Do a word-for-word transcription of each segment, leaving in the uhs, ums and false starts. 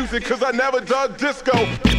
music, cause I never dug disco.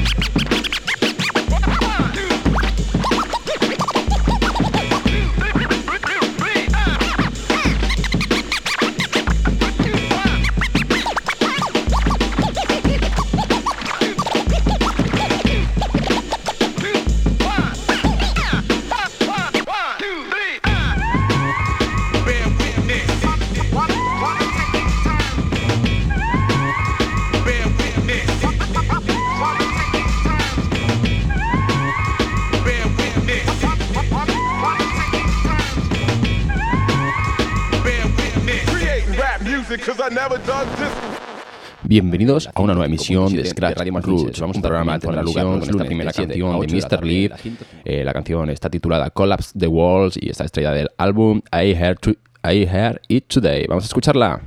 Bienvenidos a una nueva emisión de Scratch Roots. Vamos a entrar a la lugar con esta primera canción de mister Lee. Eh, la canción está titulada Collapse the Walls y está estrellada del álbum I Heard, to, I Heard It Today. Vamos a escucharla.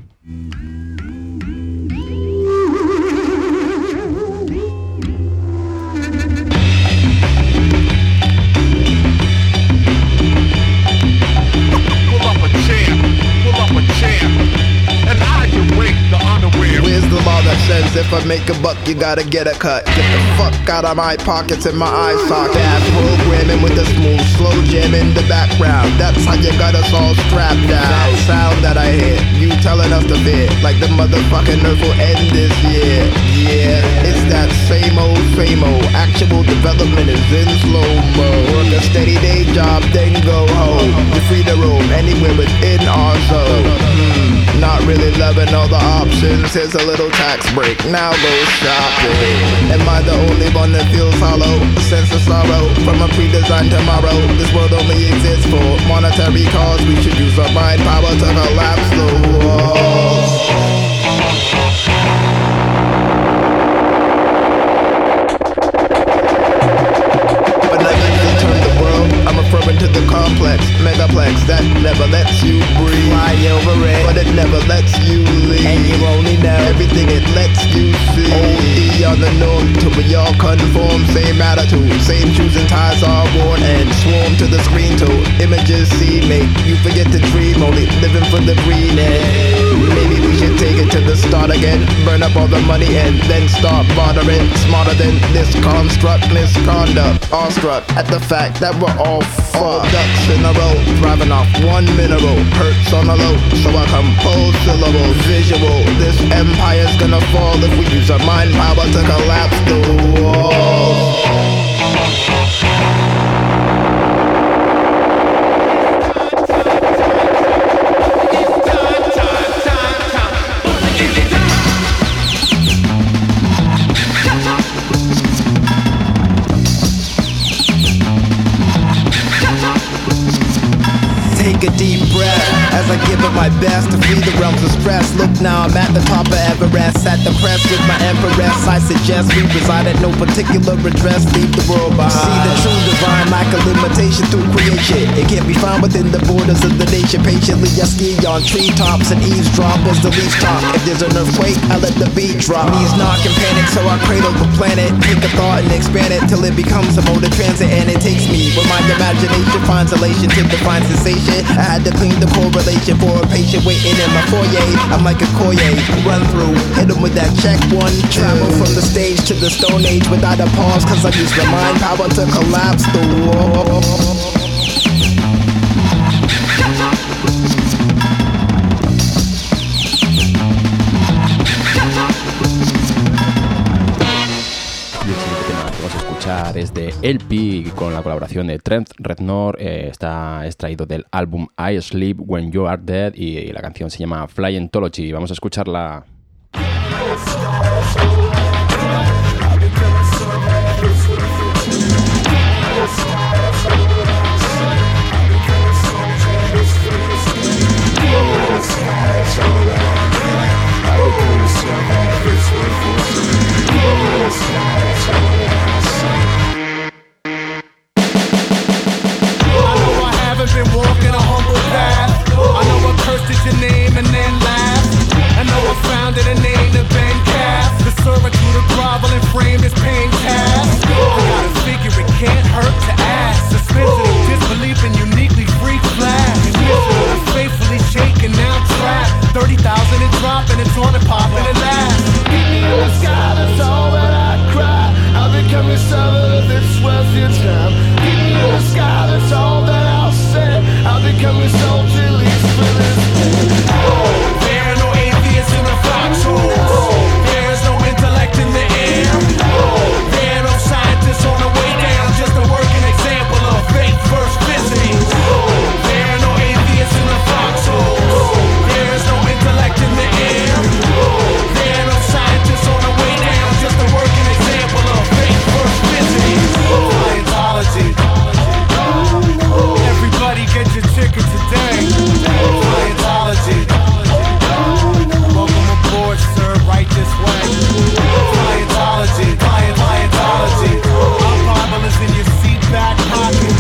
Where's the law that says if I make a buck, you gotta get a cut? Get the fuck out of my pockets and my eye socket. Ass programming with the smooth, slow jam in the background. That's how you got us all strapped down. That sound that I hear, you telling us to fear, like the motherfucking earth will end this year. Yeah, it's that same old, same old. Actual development is in slow-mo. Work a steady day job, then go home. You're free to roam anywhere within our zone. Hmm, not really loving all the options. Here's a little tax break, now go shopping. Am I the only one that feels hollow? A sense of sorrow from a pre-designed tomorrow. This world only exists for monetary cause. We should use our mind power to collapse the walls. I'm referring to the complex, megaplex that never lets you breathe. Fly over it, but it never lets you leave. And you only know everything it lets you see. O D on the norm till we all conform. Same attitude, same shoes and ties are worn. And swarm to the screen till images see. Make you forget to dream, only living for the green end. Maybe we should take it to the start again. Burn up all the money and then start bartering. Smarter than this construct, misconduct. Awestruck at the fact that we're all fucked. Ducks in a row, thriving off one mineral. Hurts on the low, so I compose syllables. Visual, this empire's gonna fall if we use our mind power to collapse the walls. Take a deep breath as I give it my best to free the realms of stress. Look now, I'm at the top of Everest, at the crest with my empress. I suggest we reside at no particular address. Leave the world behind. See the true divine, lack of limitation through creation. It can't be found within the borders of the nation. Patiently I ski on treetops and eavesdrop as the leaves talk. If there's an earthquake, I let the beat drop. Knees knock and panic, so I cradle the planet. Take a thought and expand it till it becomes a mode of transit. And it takes me where my imagination finds elation to define sensation. I had to clean the correlation for a patient waiting in my foyer. I'm like a Koye, run through, hit him with that check one. Travel from the stage to the stone age without a pause, cause I use my mind power to collapse the wall. Es de L P con la colaboración de Trent Reznor. Eh, está extraído del álbum I Sleep When You Are Dead y la canción se llama Flyentology. Vamos a escucharla. Your name and then laugh. I know I founded a name to Ben Calf. The servitude of grovel and frame is paying cash. I gotta figure it can't hurt to ask. Suspension of disbelief and uniquely free flash. I'm faithfully shaken, now trapped. thirty thousand and dropping, it's on and popping and last. Meet me in the sky, waste your time. Keep me in the sky, that's all that I'll say. I'll be coming so till least for this day. There are no atheists in the foxholes. There's no intellect in the air. There are no scientists on the way down, just a working example of faith first visiting. There are no atheists in the foxholes. There's no intellect in the air. There are no scientists on the way down, just a working example of faith first visiting. Scientology. Everybody get your ticket today. Scientology. Welcome aboard, sir, right this way. Scientology, Scientology. Our Bible is in your seat back pocket.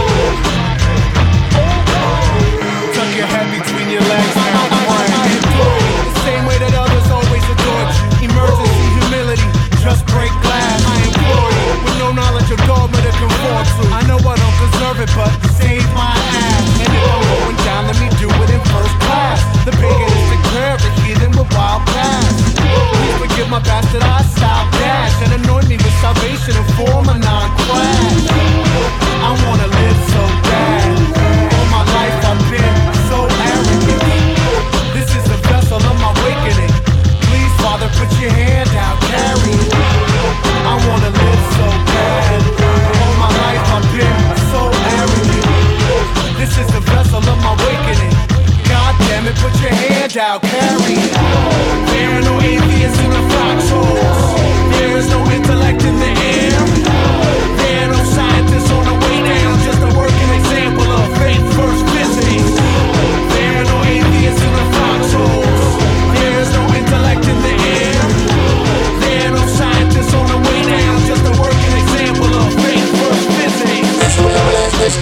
Tuck your head between your legs now, pray. The same way that others always adored you. Emergency humility, just break glass. I implore you, with no knowledge of dogma to conform to. I know I don't deserve it, but save my ass. And if I'm going down, let me do it in first class. The paganistic prayer of the heathen with wild past. Please forgive my bastardized style dash and anoint me with salvation and form a non-class. I wanna live so bad. All my life I've been so arrogant. This is the vessel of my awakening. Please, Father, put your hand out, carry it. I wanna live so bad. All my life I've been so arrogant. This is the vessel of my awakening. God damn it, put your hand out, carry it. There are no atheists in the foxholes. There is no intellect in the air. There are no scientists on the way down, just a working example of faith first visiting. There are no atheists in the foxholes. There is no intellect in the air. There are no scientists on the way down, just a working example of faith first visiting. This is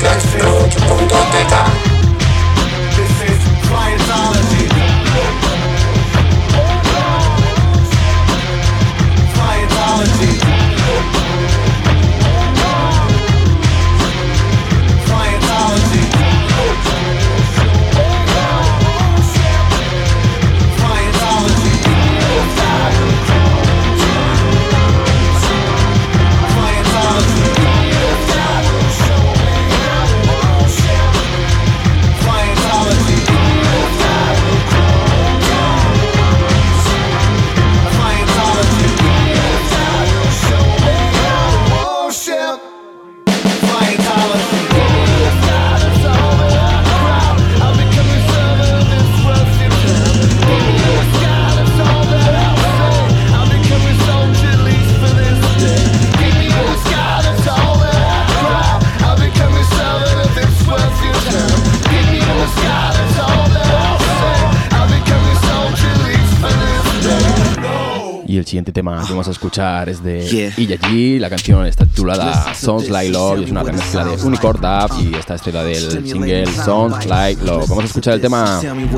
Scientology. Scientology. Scientology. Y el siguiente tema que vamos a escuchar es de Yeah. G. La canción está titulada Sounds Like Love y es una remezcla de Unicorn Dub y está extraída del single Sounds Like Love. Vamos a escuchar el tema.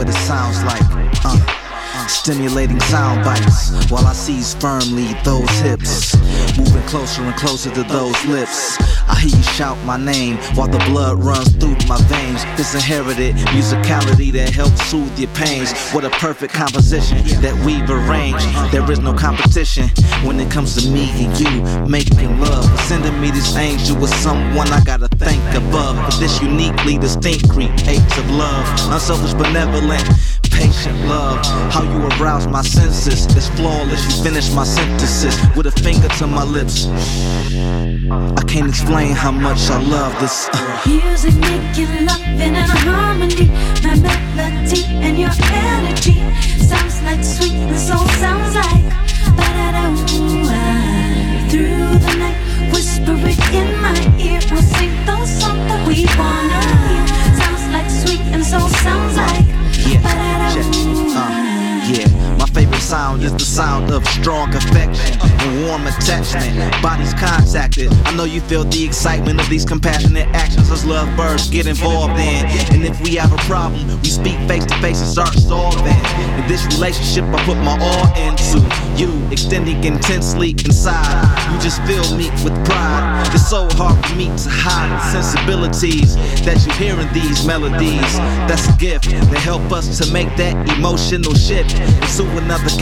Stimulating sound bites while I seize firmly those hips, moving closer and closer to those lips. I hear you shout my name while the blood runs through my veins. This inherited musicality that helps soothe your pains. What a perfect composition that we've arranged. There is no competition when it comes to me and you making love. Sending me this angel with someone I gotta thank above. For this uniquely distinct creates of love, unselfish, benevolent, patient love. How you arouse my senses is flawless. You finish my sentences with a finger to my lips. I can't explain how much I love this. uh. Music making love in harmony. My melody and your energy sounds like sweetness. All sounds like ba-da-da-ooh-ah. Through the night, whisper it in my ear. We'll sing those songs that we wanna hear. Sounds like sweet and soul sounds like Yeah, check. Uh, yeah, my favorite sound is the sound of strong affection and warm attachment. Bodies contacted. I know you feel the excitement of these compassionate actions as love birds get involved in. And if we have a problem, we speak face to face and start solving. In this relationship, I put my all into you, extending intensely inside. You just fill me with pride. It's so hard for me to hide the sensibilities that you hear in these melodies. That's a gift that help us to make that emotional shift into another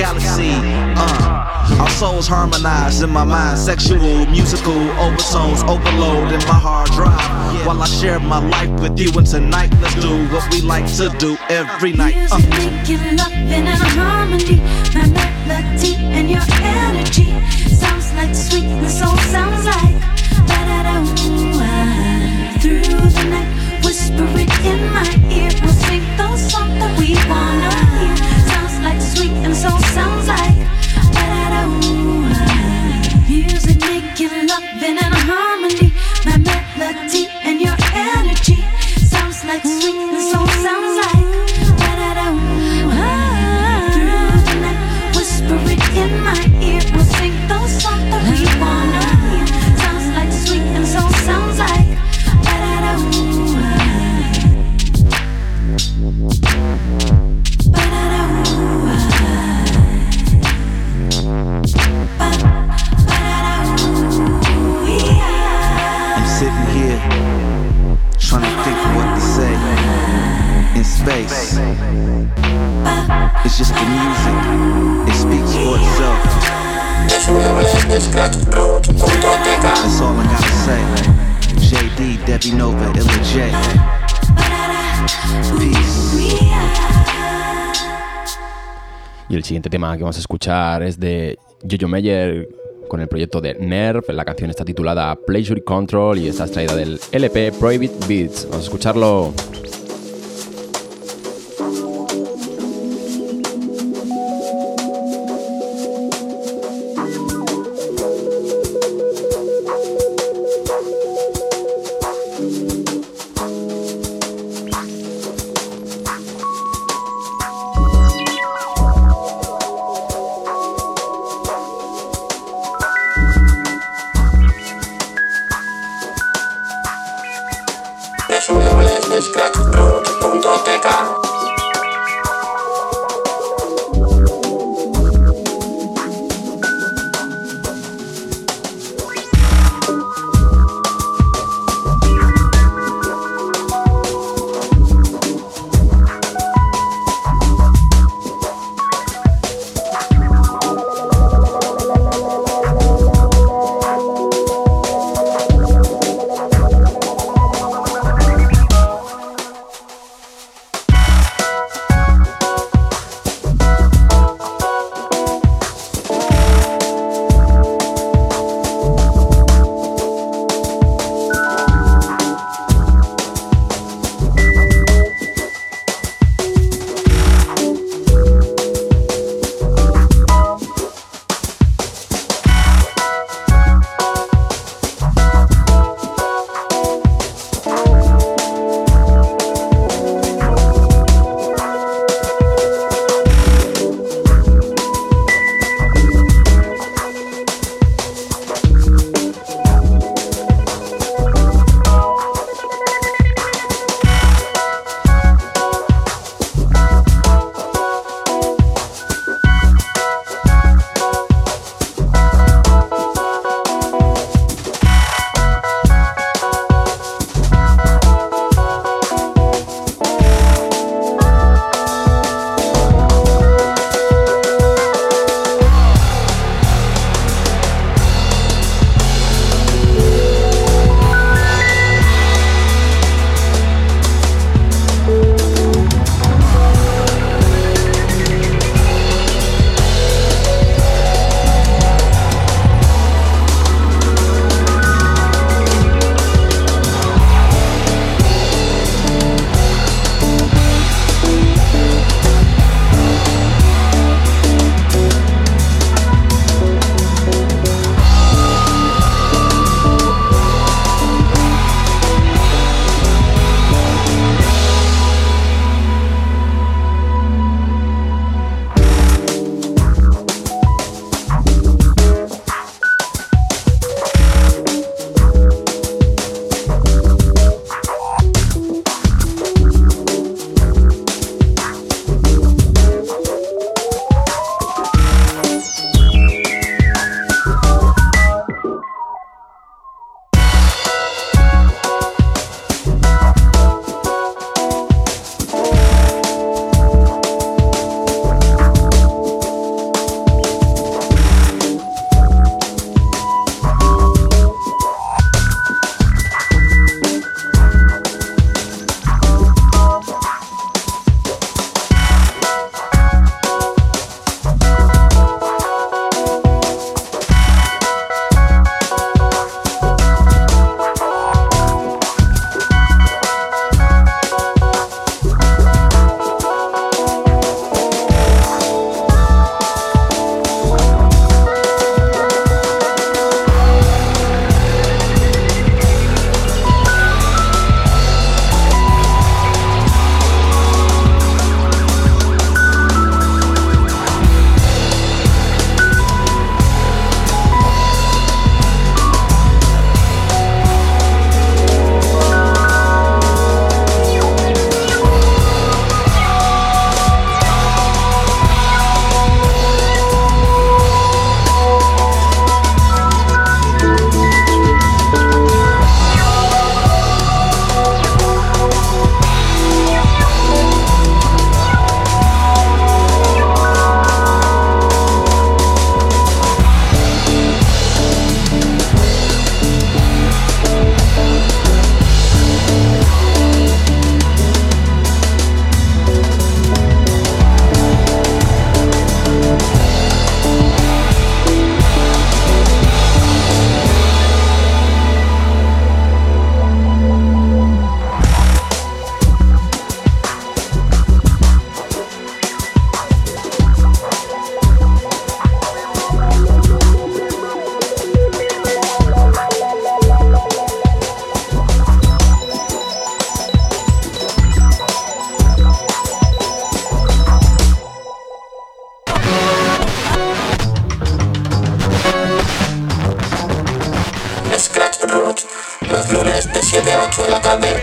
galaxy. Uh, our souls harmonize in my mind. Sexual, musical overtones overload in my hard drive. While I share my life with you, and tonight let's do what we like to do every night. Uh. Music making love in a harmony. My melody and your energy sounds like sweet and soul sounds like ba-da-da-ooh-ah. Through the night, whisper it in my ear. We'll sing those songs that we wanna hear. Sounds like sweet and soul sounds like ba-da-da-ooh-ah. Music making love in a harmony. My melody and your energy sounds like sweet and soul sounds like ba-da-da-ooh-ah. Through the night, whisper it in my ear. We'll sing those songs that we wanna hear. Sounds like sweet and soul sounds like ba-da-da-ooh-ah. I'm sitting here trying to think of what to say in space. It's just the music, it speaks for itself. That's all I gotta say. J D, Debbie Nova, Illa J. Peace. Y el siguiente tema que vamos a escuchar es de Jojo Meyer con el proyecto de Nerve. La canción está titulada Pleasure Control y está extraída del L P Prohibit Beats. Vamos a escucharlo. Got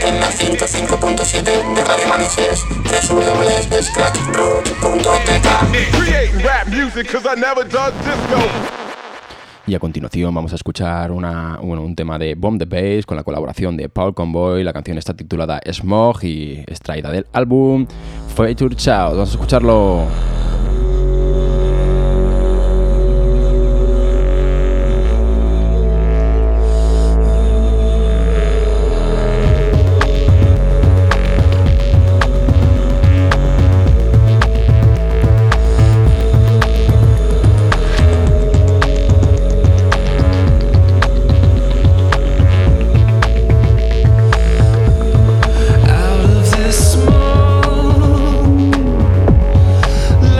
en la ciento cinco punto siete de Radio Manises, w w w punto scratch road punto t k. Creating rap music cause I never dug disco. Y a continuación vamos a escuchar una, bueno, un tema de Bomb the Bass con la colaboración de Paul Convoy. La canción está titulada Smog y extraída del álbum Future Child. Vamos a escucharlo. Out of this smoke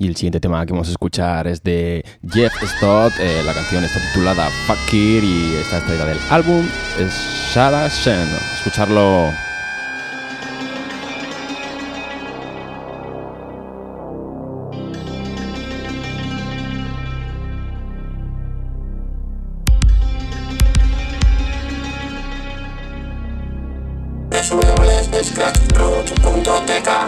Y el siguiente tema que vamos a escuchar es de Jeff Stott. Eh, la canción está titulada Fakir y está extraída del álbum Shada Shen. Escucharlo. w w w punto scratchroot punto t k.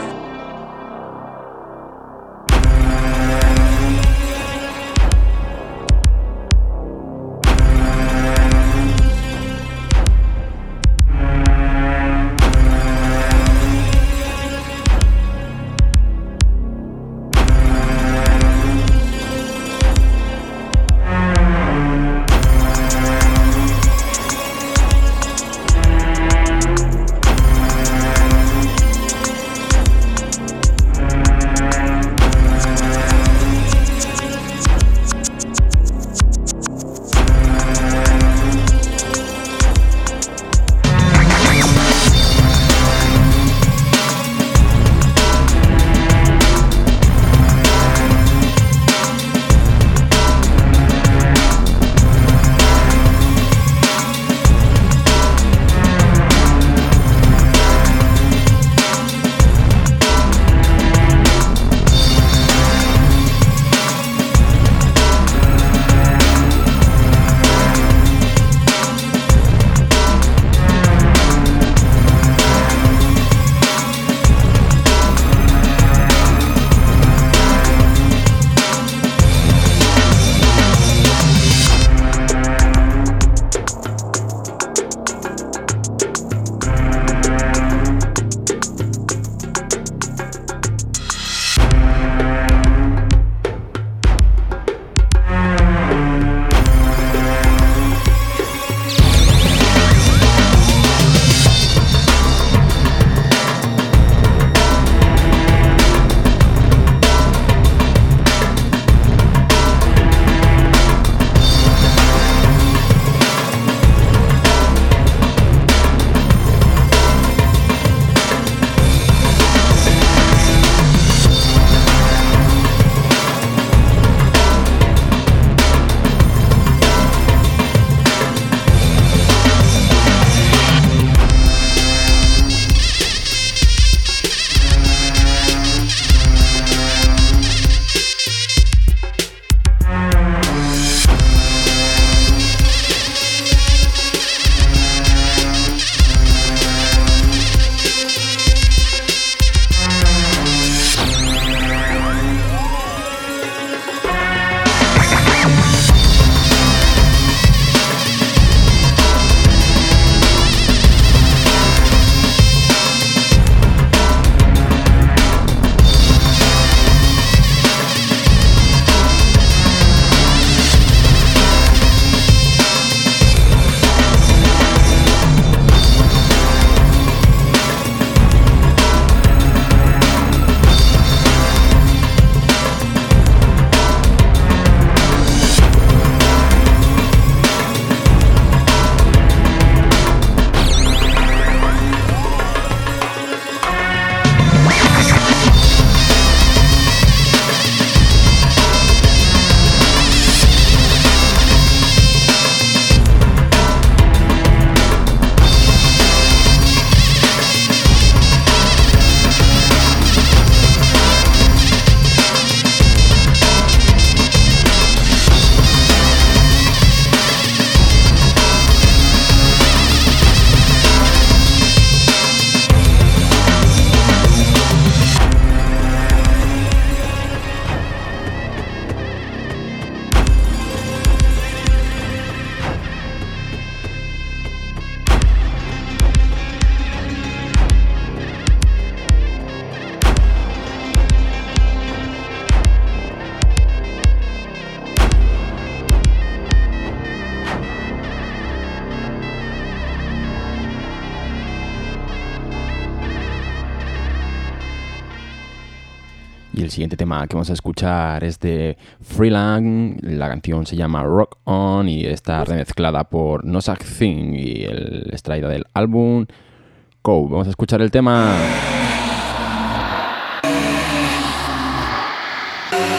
Y el siguiente tema que vamos a escuchar es de Freelang. La canción se llama Rock On y está remezclada por No Such Thing y el extraída del álbum Go. Vamos a escuchar el tema.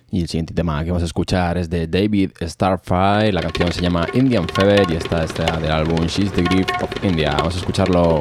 Y el siguiente tema que vamos a escuchar es de David Starfire. La canción se llama Indian Fever y esta es del álbum She's the Grip of India. Vamos a escucharlo.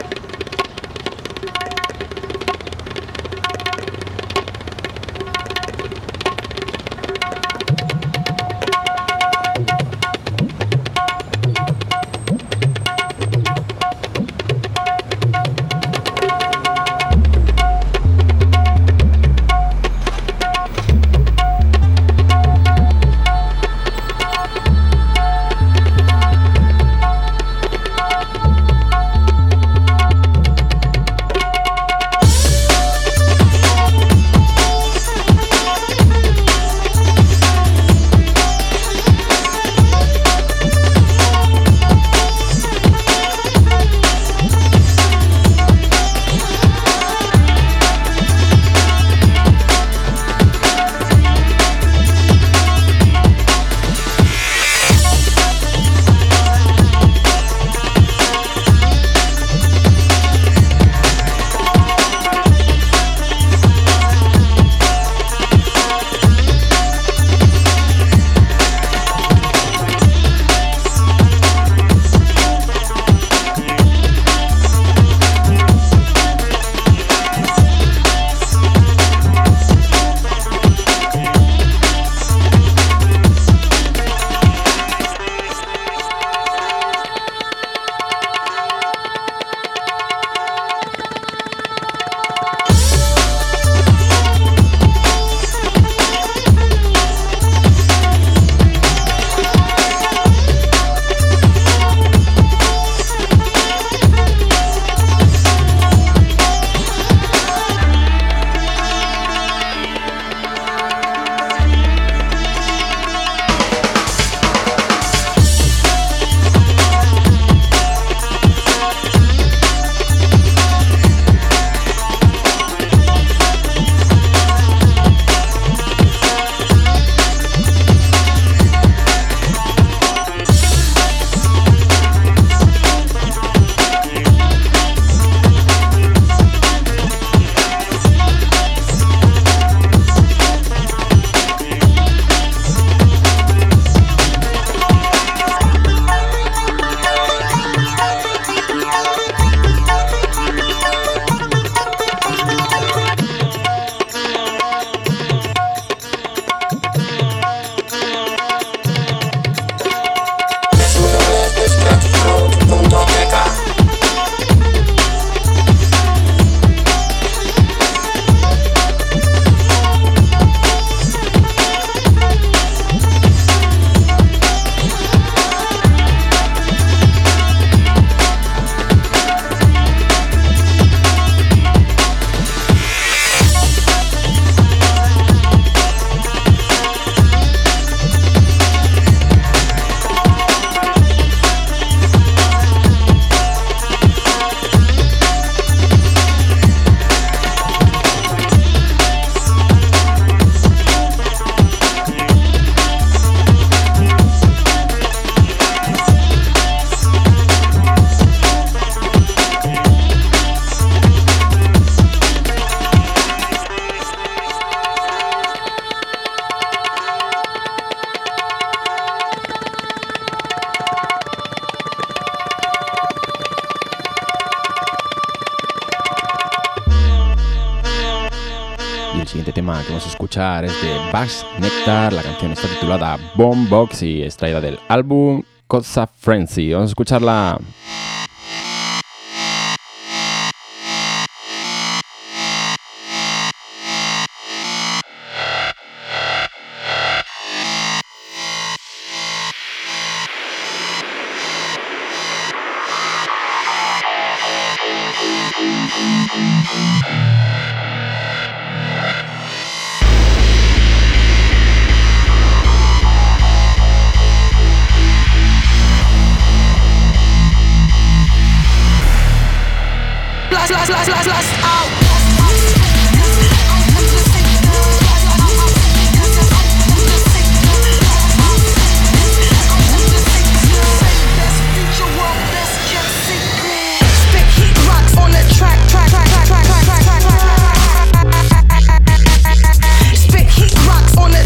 siguiente tema que vamos a escuchar es de Bass Nectar. La canción está titulada Boombox y extraída del álbum Cosa Frenzy. Vamos a escucharla. On the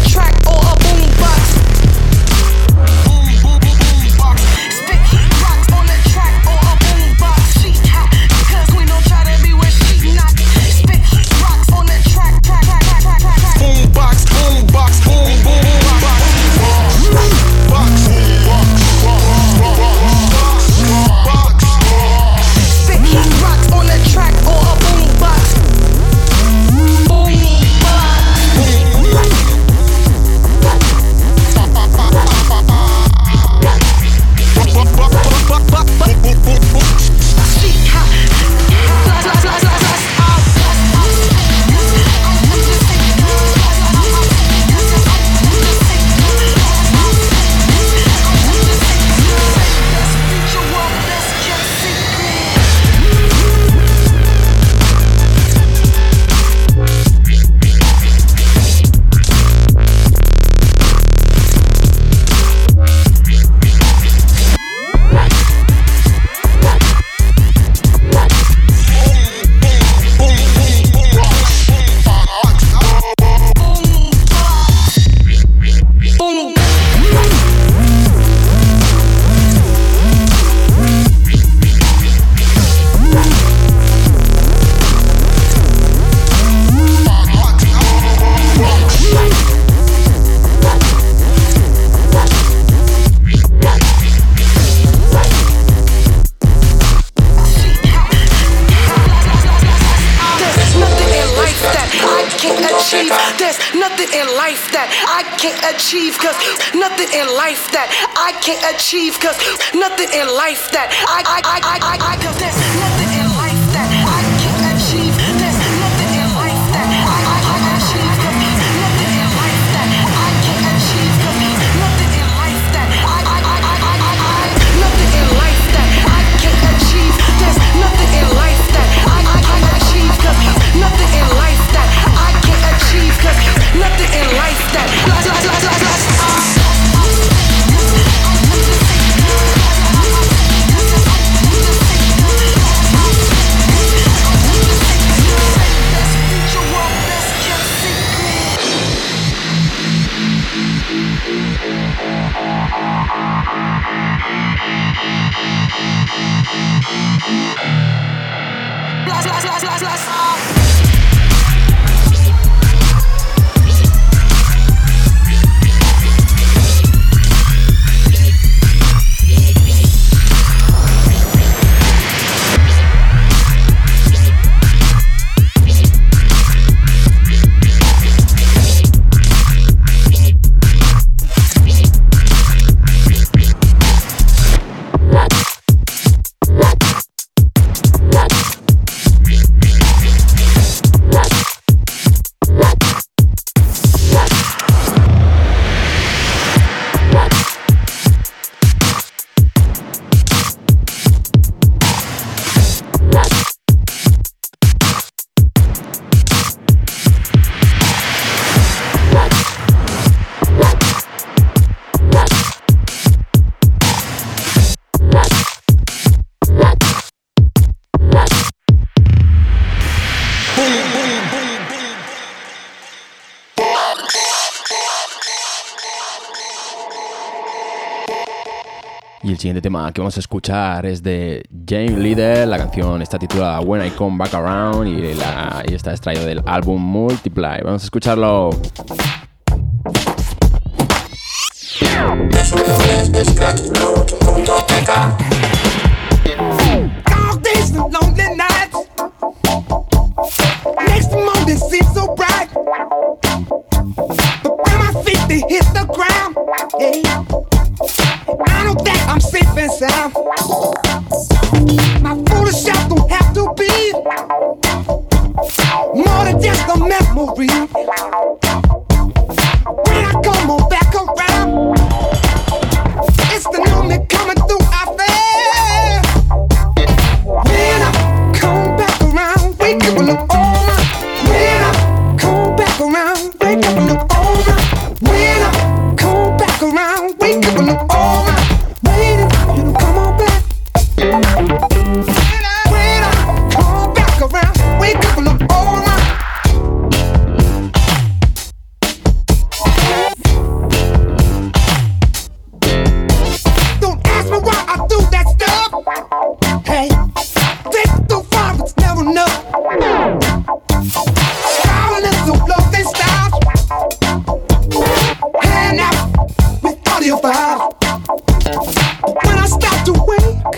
achieve. There's nothing in life that I can't achieve, cause nothing in life that I can't achieve, cause nothing in life that I I I I I I cause there's nothing in life that I can't achieve. There's nothing in life that I I I achieve, cause nothing in life that I can't achieve, cause nothing in life that I I I I I I nothing in life that I can't achieve. There's nothing in life that I I I achieve, cause nothing in life that I can't achieve, cause nothing in life that la la la la la Y el siguiente tema que vamos a escuchar es de James Leader. La canción está titulada When I Come Back Around y, la, y está extraído del álbum Multiply. Vamos a escucharlo. All days and lonely nights, next morning seems so bright, but when my feet they hit the ground, yeah, I know that I'm safe and sound. My foolish self don't have to be more than just a memory. When I come on back around, it's the new me coming through. I feel when I come back around, wake up and look over. When I come back around, wake up and look over. When I come back around, wake up and look over. Waiting for you to come on back. When I, when I come back around, wake up and look over. Don't ask me why I do that stuff. Hey, take it too far, it's never enough. Styling is so low, they style. Hand out with audio files. When I start to wake,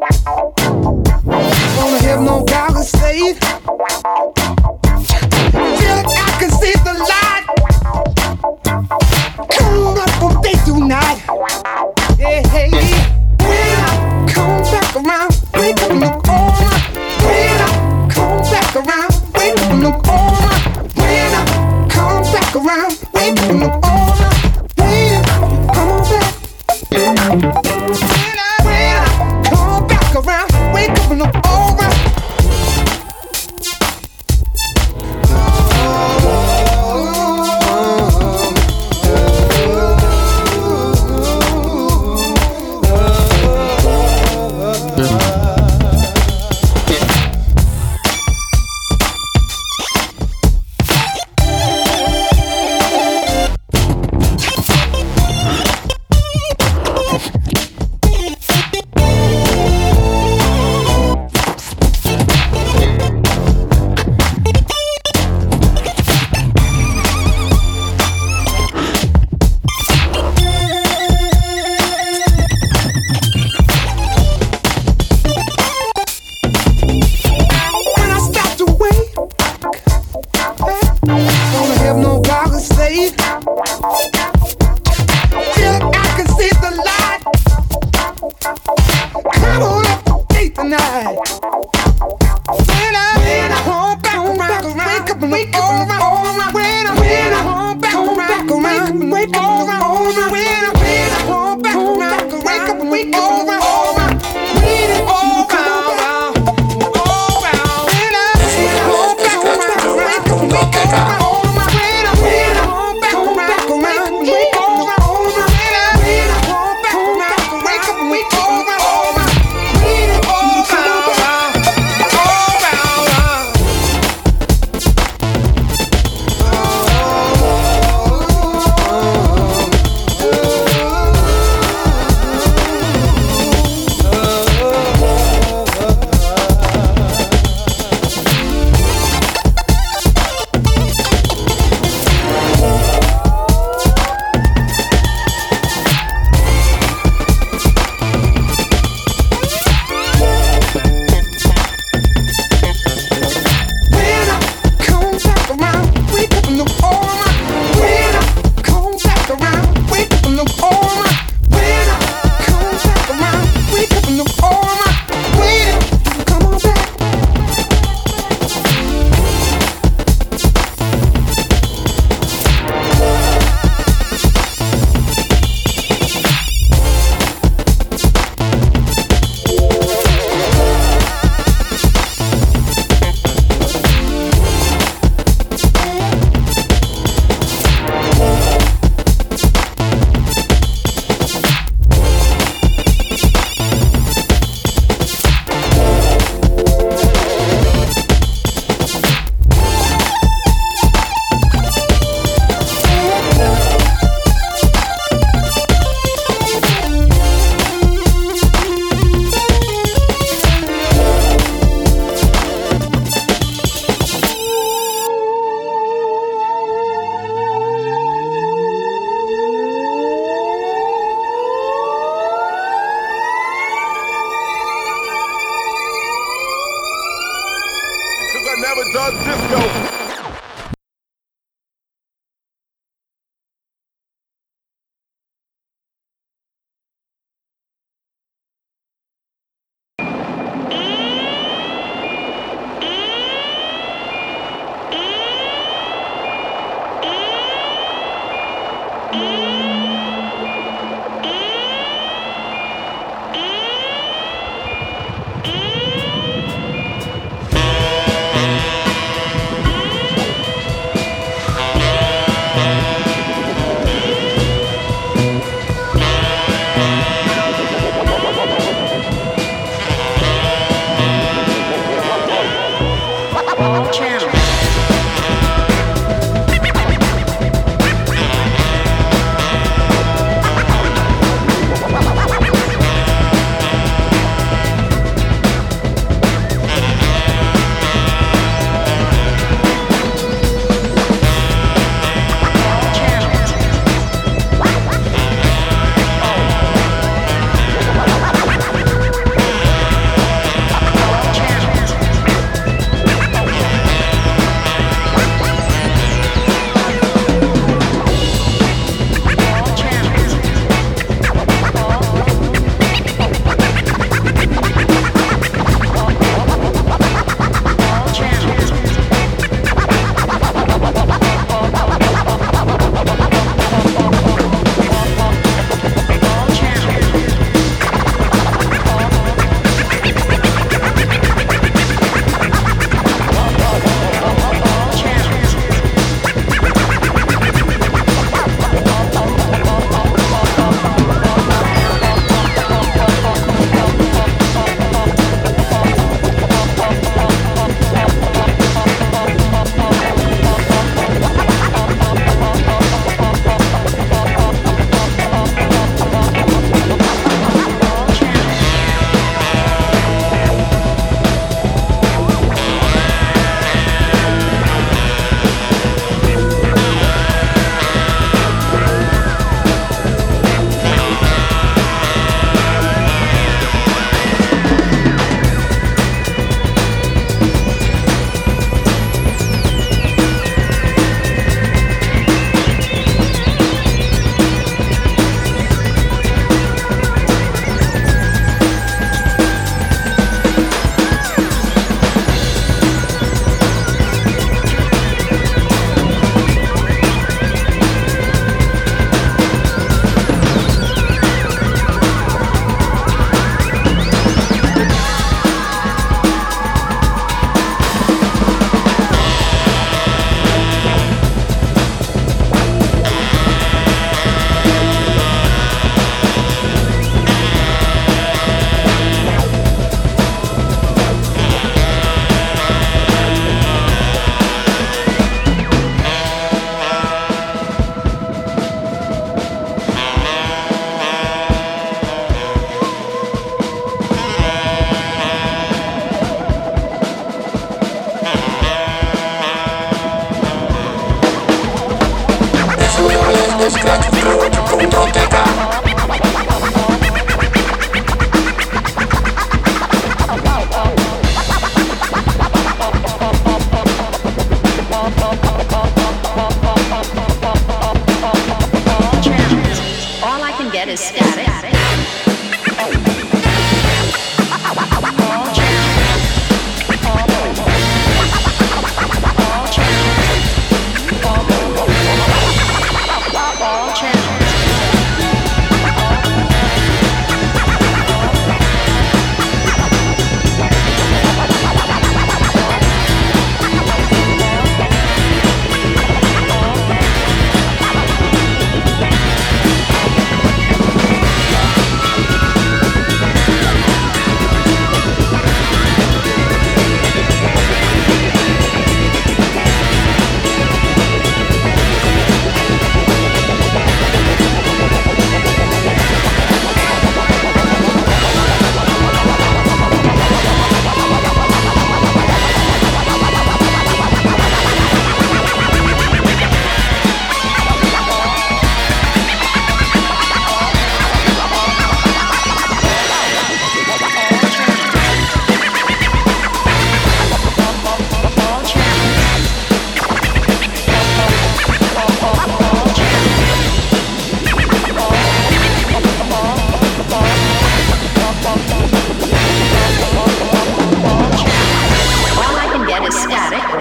wanna have no doubt to save. Till I can see the light come up from day to night. Yeah, hey, when I come back around, wake up and look over. When I come back around, wake up and look over. When I come back around, wake up and look over. Waiting, come on back. When I, when I come back around, wake up and look over. up and wake up and over. When I, when I come back around, wake up and over. When I, when I come back around, wake up and wake over. When I all around, all around. When I come back around, wake up and wake over. When I, when I come back around, wake up and over. When I, when I come back around, wake up and wake over. When I all around, all around.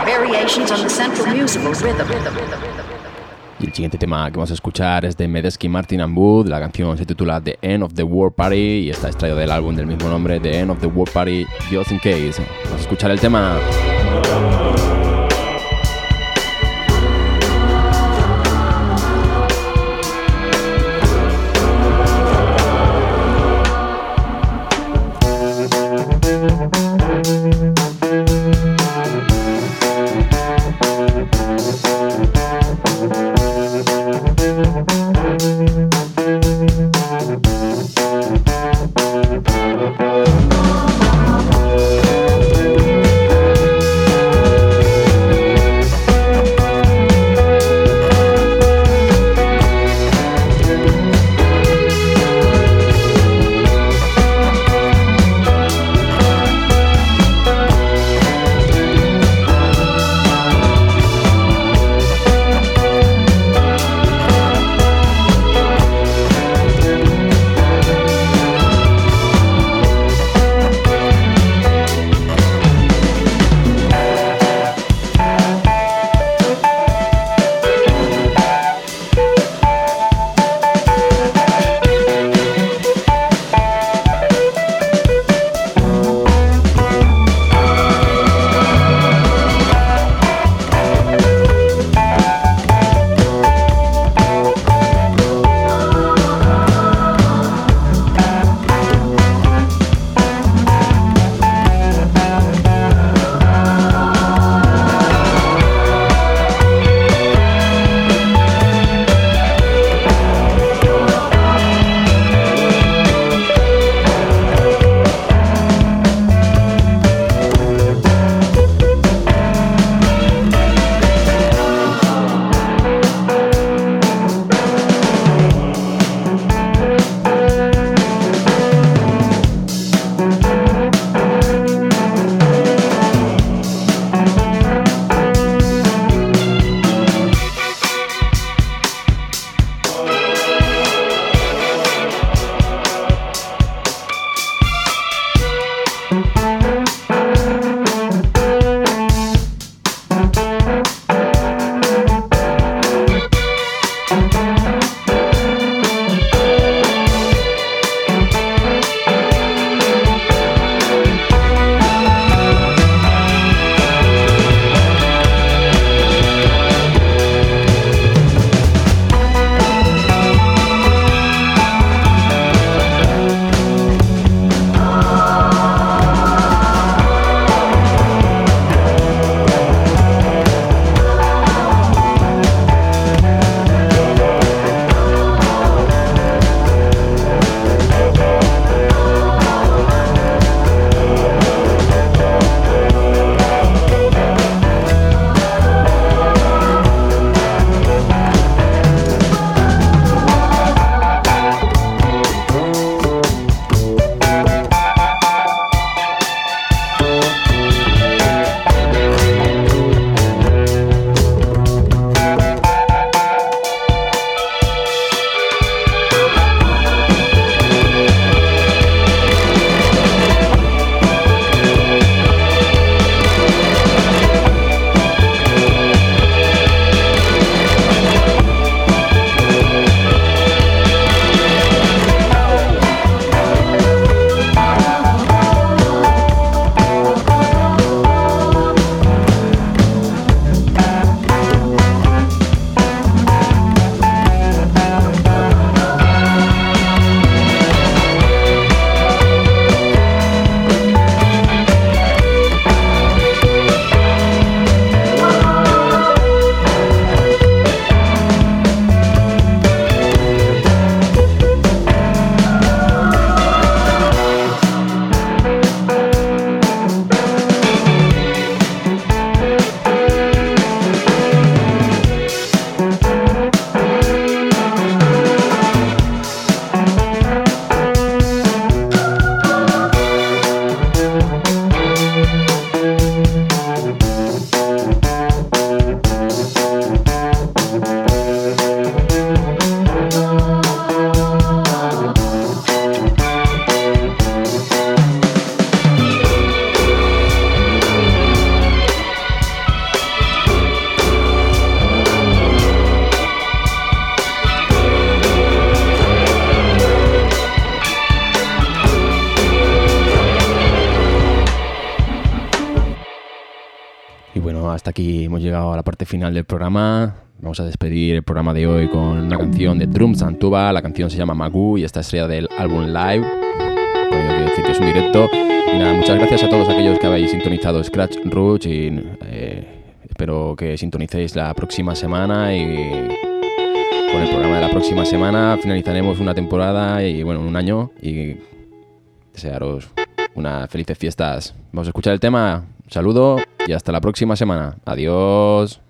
variations on the central musical rhythm. Y el siguiente tema que vamos a escuchar es de Medeski, Martin and Wood. La canción se titula The End of the World Party y está extraído del álbum del mismo nombre, The End of the World Party, Just in Case. Vamos a escuchar el tema. Y bueno, hasta aquí hemos llegado a la parte final del programa. Vamos a despedir el programa de hoy con una canción de Drums and Tuba. La canción se llama Magoo y está estrella del álbum Live. Bueno, yo quiero decir que es un directo. Y nada, muchas gracias a todos aquellos que habéis sintonizado Scratch Roots y eh, espero que sintonicéis la próxima semana y con el programa de la próxima semana finalizaremos una temporada y bueno, un año y desearos unas felices fiestas. Vamos a escuchar el tema. Un saludo y hasta la próxima semana. Adiós.